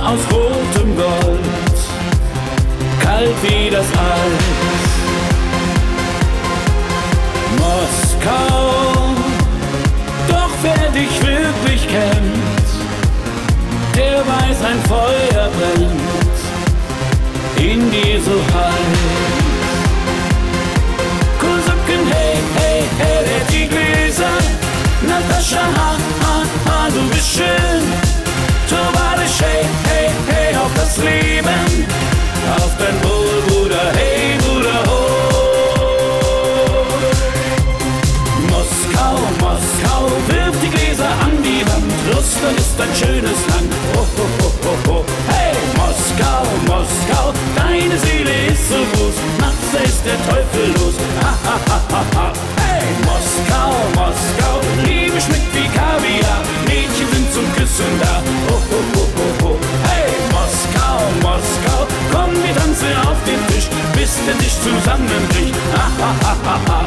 aus rotem Gold, kalt wie das Eis. Moskau, doch wer dich wirklich kennt, der weiß, ein Feuer brennt in dir so heiß. Kosaken, hey, hey, hey, die Gläser, Natascha, ha, ha, ha, du bist schön. Towarisch, hey, hey, hey, auf das Leben, auf dein Wohl, Bruder, hey, Bruder, ho. Moskau, Moskau, wirf die Gläser an die Wand, Russland ist ein schönes Land, ho, ho, ho, ho, ho. Hey, Moskau, Moskau, deine Seele ist so groß, nachts ist der Teufel los, ha, ha, ha, ha, ha. Hey, Moskau, Moskau, Liebe schmeckt wie Kaviar, Mädchen sind zum Küssen da, ho, ho, ho, ho, ho. Hey, Moskau, Moskau, komm, wir tanzen auf den Tisch, bis der Tisch zusammenbricht, ha, ha, ha, ha, ha.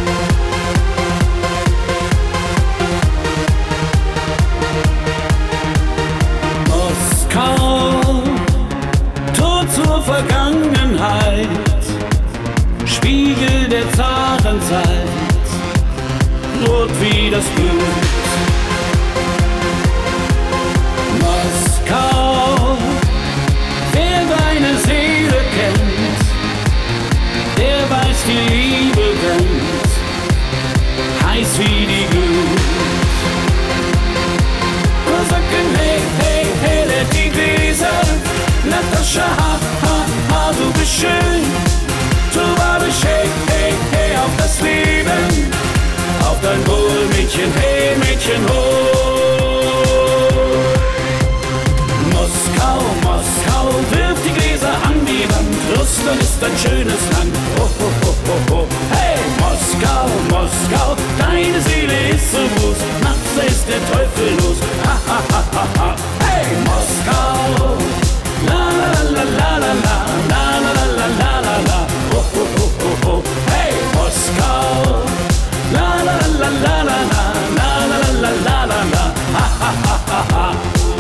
Moskau, Tor zur Vergangenheit, Spiegel der Zarenzeit, rot wie das Blut. Moskau, wer deine Seele kennt, der weiß, die Liebe brennt, heiß wie die Glut. Kosaken, hey, hey, hey, let die Gläser, Natascha, ha, ha, ha, du bist schön. Towarisch, hey, hey, hey, auf das Leben, auf dein Wohl, Mädchen, hey, Mädchen, ho. Moskau, Moskau, wirf die Gläser an die Wand, Russland ist ein schönes Land, ho, ho, ho, ho, ho. Hey, Moskau, Moskau, deine Seele ist so groß, nachts ist der Teufel los, ha, ha, ha, ha, ha. Hey, Moskau, la, la, la, la, la, la, la, la, la, la, la, la, la, ho, ho, ho, ho, ho. Hey, Moskau, la, la, la, la, la, la, la, la, la, la, la, la, ha, ha, ha, ha, ha.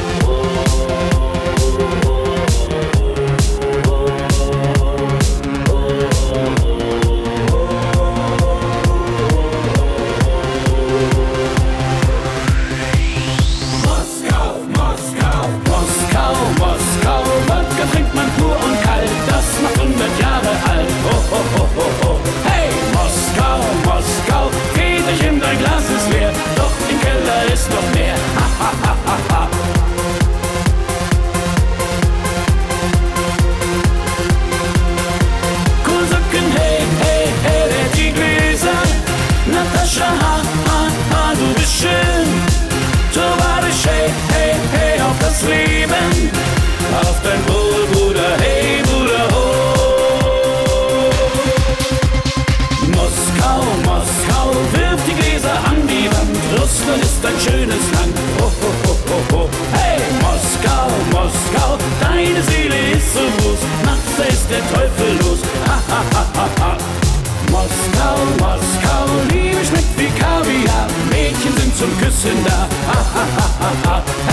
Natascha, ha, ha, ha, du bist schön. Towarisch, hey, hey, hey, auf das Leben, auf dein Wohl, Bruder, hey, Bruder, ho. Moskau, Moskau, wirf die Gläser an die Wand, Russland ist ein schönes Land, ho, ho, ho, ho, ho. Hey, Moskau, Moskau, deine Seele ist so groß, nachts ist der Teufel los, ha, ha, ha, ha, ha. Moskau, Moskau, Liebe schmeckt wie Kaviar, Mädchen sind zum Küssen da, ha, ha, ha, ha, ha.